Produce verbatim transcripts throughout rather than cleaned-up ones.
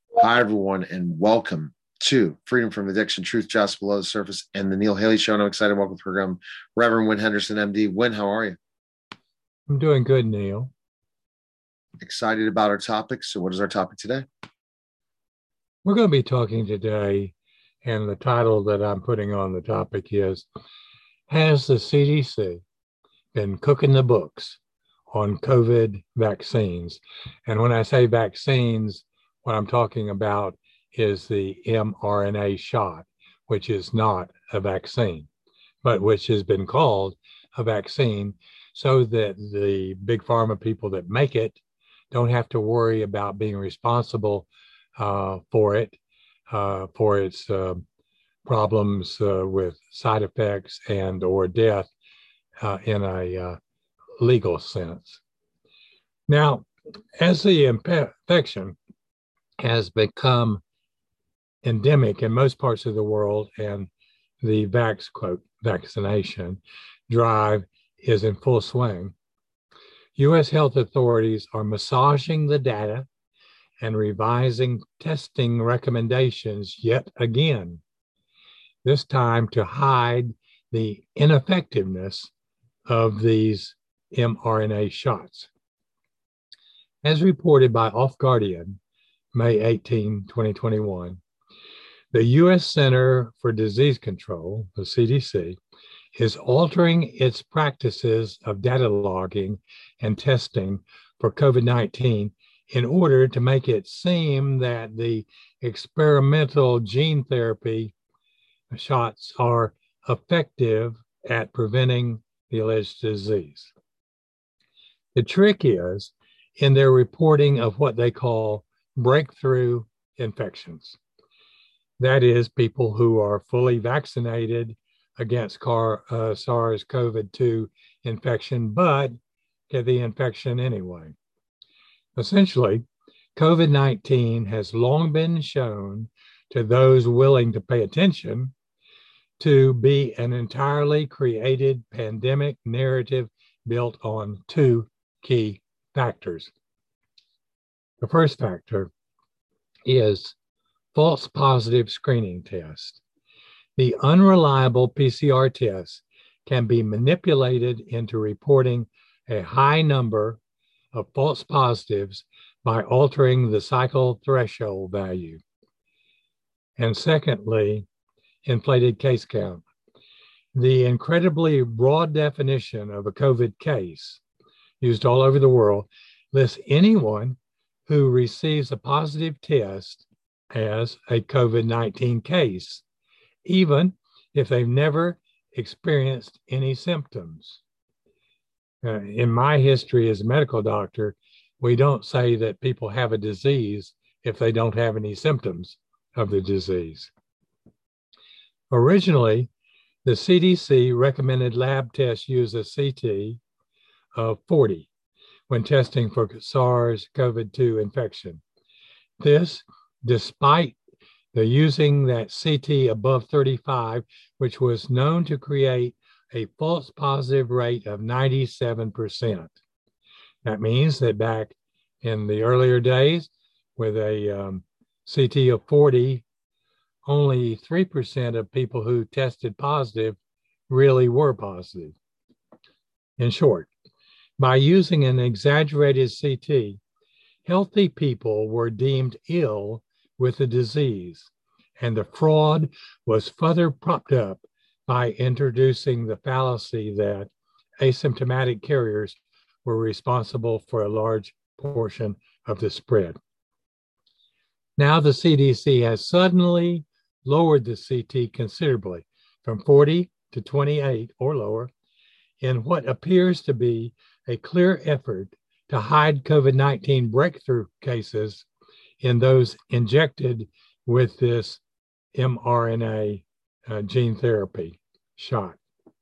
Hi, everyone, and welcome to Freedom from Addiction, Truth Just Below the Surface, and the Neil Haley Show. And I'm excited to welcome to the program Reverend Wynn Henderson, M D. Wynn, how are you? I'm doing good, Neil. Excited about our topic. So, what is our topic today? We're going to be talking today, and the title that I'm putting on the topic is Has the C D C been cooking the books on COVID vaccines? And when I say vaccines, what I'm talking about is the mRNA shot, which is not a vaccine, but which has been called a vaccine so that the big pharma people that make it don't have to worry about being responsible uh, for it, uh, for its uh, problems uh, with side effects and or death uh, in a uh, legal sense. Now, as the infection has become endemic in most parts of the world and the vax quote vaccination drive is in full swing, U S health authorities are massaging the data and revising testing recommendations yet again, this time to hide the ineffectiveness of these mRNA shots. As reported by Off Guardian, May eighteenth, twenty twenty-one, the U S Center for Disease Control, the C D C, is altering its practices of data logging and testing for COVID nineteen in order to make it seem that the experimental gene therapy shots are effective at preventing the alleged disease. The trick is in their reporting of what they call breakthrough infections. That is, people who are fully vaccinated against car, uh, SARS-C o V two infection, but get the infection anyway. Essentially, COVID nineteen has long been shown to those willing to pay attention to be an entirely created pandemic narrative built on two key factors. The first factor is false positive screening test. The unreliable P C R test can be manipulated into reporting a high number of false positives by altering the cycle threshold value. And secondly, inflated case count. The incredibly broad definition of a COVID case used all over the world lists anyone who receives a positive test as a COVID nineteen case, even if they've never experienced any symptoms. Uh, in my history as a medical doctor, we don't say that people have a disease if they don't have any symptoms of the disease. Originally, the C D C recommended lab tests use a C T of forty when testing for SARS-C o V two infection. This, despite the using that C T above thirty-five, which was known to create a false positive rate of ninety-seven percent. That means that back in the earlier days with a um, C T of forty, only three percent of people who tested positive really were positive. In short, by using an exaggerated C T, healthy people were deemed ill with the disease, and the fraud was further propped up by introducing the fallacy that asymptomatic carriers were responsible for a large portion of the spread. Now the C D C has suddenly lowered the C T considerably from forty to twenty-eight or lower in what appears to be a clear effort to hide COVID nineteen breakthrough cases in those injected with this mRNA uh, gene therapy shot.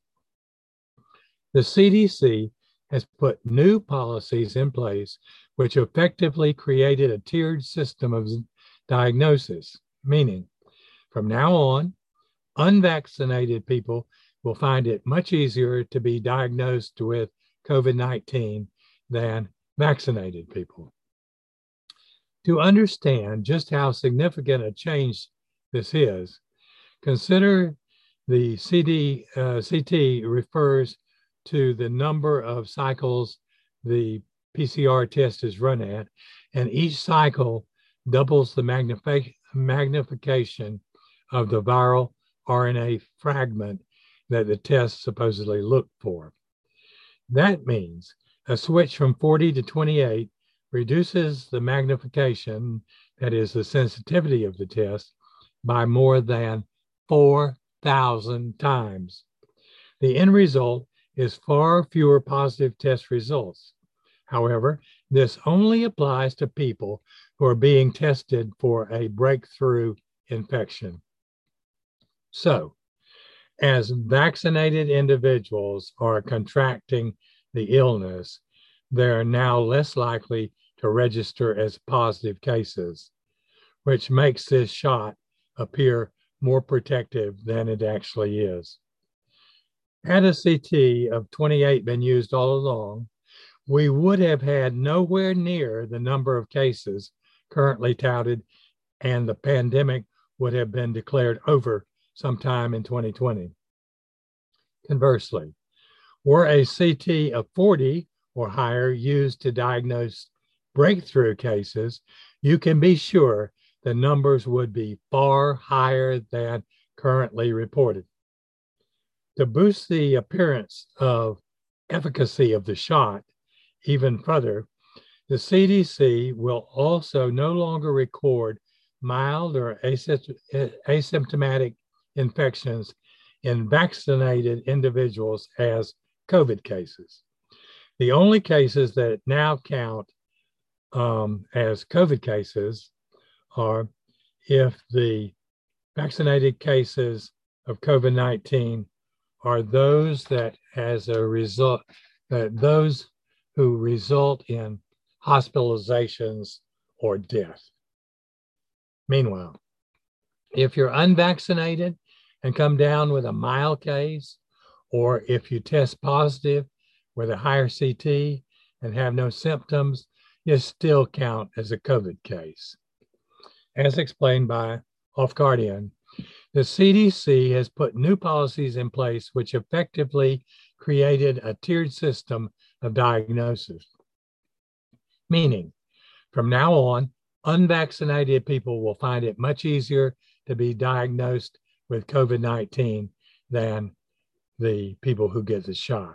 The C D C has put new policies in place which effectively created a tiered system of diagnosis, meaning from now on, unvaccinated people will find it much easier to be diagnosed with COVID nineteen than vaccinated people. To understand just how significant a change this is, consider the C D, uh, C T refers to the number of cycles the P C R test is run at, and each cycle doubles the magnific- magnification of the viral R N A fragment that the test supposedly looked for. That means a switch from forty to twenty-eight reduces the magnification, that is the sensitivity of the test, by more than four thousand times. The end result is far fewer positive test results. However, this only applies to people who are being tested for a breakthrough infection. So, as vaccinated individuals are contracting the illness, they are now less likely to register as positive cases, which makes this shot appear more protective than it actually is. Had a C T of twenty-eight been used all along, we would have had nowhere near the number of cases currently touted, and the pandemic would have been declared over sometime in twenty twenty. Conversely, were a C T of forty or higher used to diagnose breakthrough cases, you can be sure the numbers would be far higher than currently reported. To boost the appearance of efficacy of the shot even further, the C D C will also no longer record mild or asymptomatic infections in vaccinated individuals as COVID cases. The only cases that now count um, as COVID cases are if the vaccinated cases of COVID nineteen are those that as a result, that those who result in hospitalizations or death. Meanwhile, if you're unvaccinated and come down with a mild case, or if you test positive with a higher C T and have no symptoms, you still count as a COVID case. As explained by Hofgardian, the C D C has put new policies in place which effectively created a tiered system of diagnosis. Meaning, from now on, unvaccinated people will find it much easier to be diagnosed with COVID nineteen than the people who get the shot.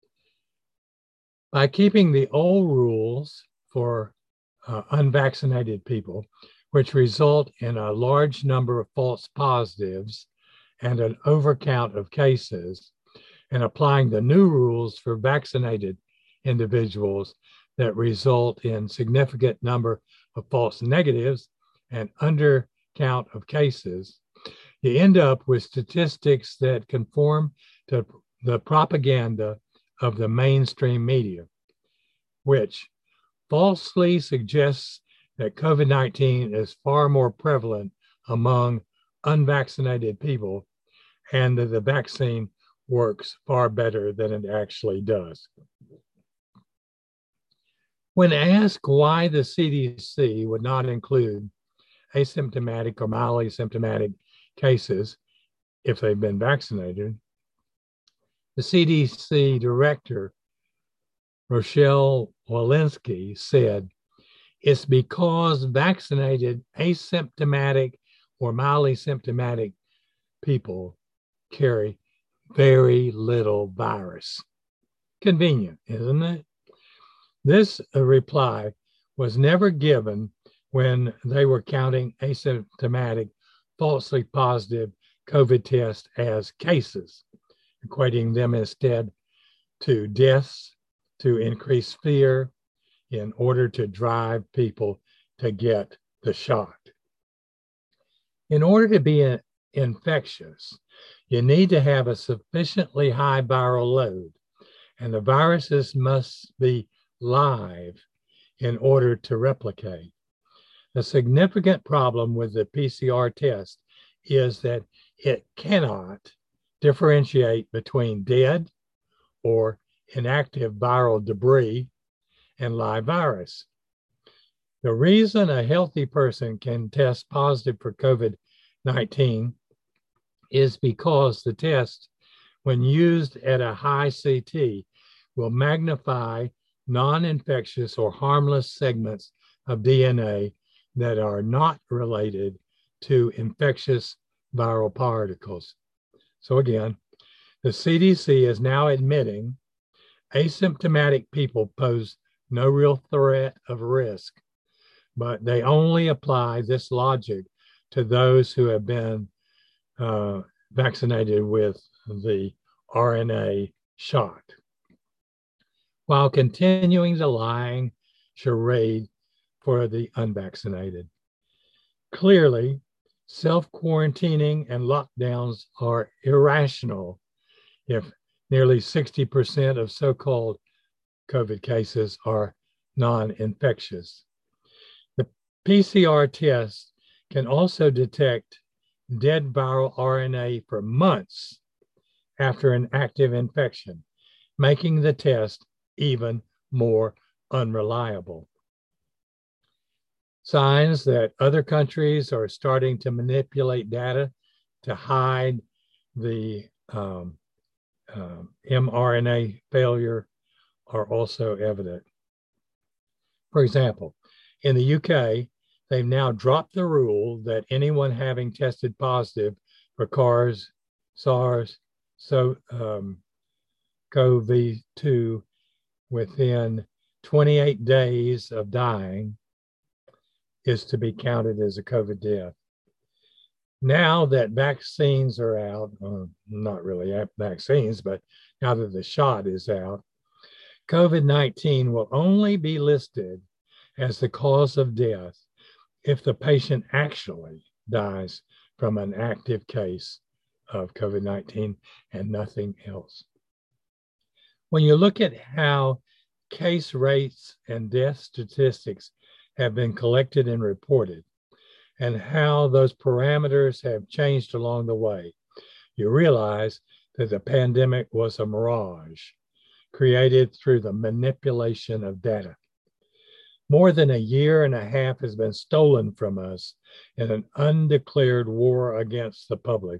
By keeping the old rules for uh, unvaccinated people, which result in a large number of false positives and an overcount of cases, and applying the new rules for vaccinated individuals that result in significant number of false negatives and undercount of cases, you end up with statistics that conform to the propaganda of the mainstream media, which falsely suggests that COVID nineteen is far more prevalent among unvaccinated people and that the vaccine works far better than it actually does. When asked why the C D C would not include asymptomatic or mildly symptomatic cases if they've been vaccinated, the C D C director, Rochelle Walensky, said, "It's because vaccinated asymptomatic or mildly symptomatic people carry very little virus." Convenient, isn't it? This reply was never given when they were counting asymptomatic, falsely positive COVID tests as cases, equating them instead to deaths to increase fear in order to drive people to get the shot. In order to be infectious, you need to have a sufficiently high viral load, and the viruses must be live in order to replicate. The significant problem with the P C R test is that it cannot differentiate between dead or inactive viral debris and live virus. The reason a healthy person can test positive for COVID nineteen is because the test, when used at a high C T, will magnify non-infectious or harmless segments of D N A that are not related to infectious viral particles. So again, the C D C is now admitting asymptomatic people pose no real threat of risk, but they only apply this logic to those who have been uh, vaccinated with the R N A shot, while continuing the lying charade for the unvaccinated. Clearly, self-quarantining and lockdowns are irrational if nearly sixty percent of so-called COVID cases are non-infectious. The P C R test can also detect dead viral R N A for months after an active infection, making the test even more unreliable. Signs that other countries are starting to manipulate data to hide the um, uh, mRNA failure are also evident. For example, in the U K, they've now dropped the rule that anyone having tested positive for CARS, SARS, so um, C O V two within twenty-eight days of dying is to be counted as a COVID death. Now that vaccines are out, or not really vaccines, but now that the shot is out, COVID nineteen will only be listed as the cause of death if the patient actually dies from an active case of COVID nineteen and nothing else. When you look at how case rates and death statistics have been collected and reported, and how those parameters have changed along the way, you realize that the pandemic was a mirage created through the manipulation of data. More than a year and a half has been stolen from us in an undeclared war against the public.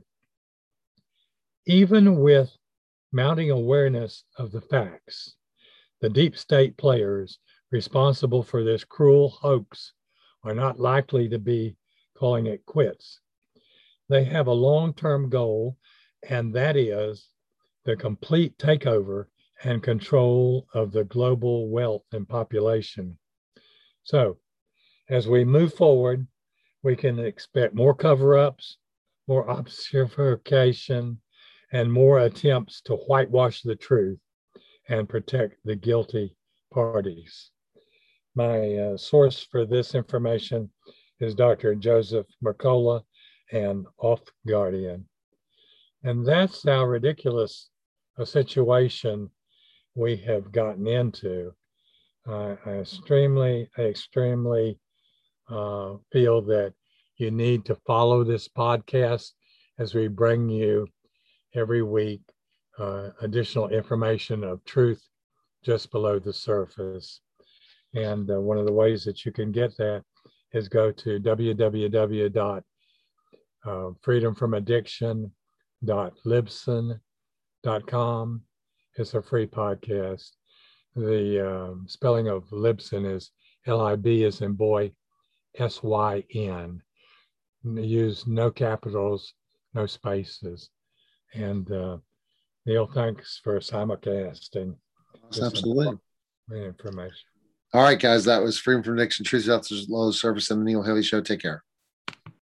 Even with mounting awareness of the facts, the deep state players responsible for this cruel hoax are not likely to be calling it quits. They have a long-term goal, and that is the complete takeover and control of the global wealth and population. So, as we move forward, we can expect more cover-ups, more obfuscation, and more attempts to whitewash the truth and protect the guilty parties. My uh, source for this information is Doctor Joseph Mercola and Off Guardian. And that's how ridiculous a situation we have gotten into. Uh, I extremely, I extremely uh, feel that you need to follow this podcast as we bring you every week uh, additional information of truth just below the surface. And uh, one of the ways that you can get that is go to w w w dot freedom from addiction dot libsyn dot com. It's a free podcast. The um, spelling of Libsyn is L I B as in boy, S Y N. Use no capitals, no spaces. And uh, Neil, thanks for simulcasting. Absolutely. Information. All right, guys, that was Freedom from Addiction, Truth Without the Low Surface, and the Neil Haley Show. Take care.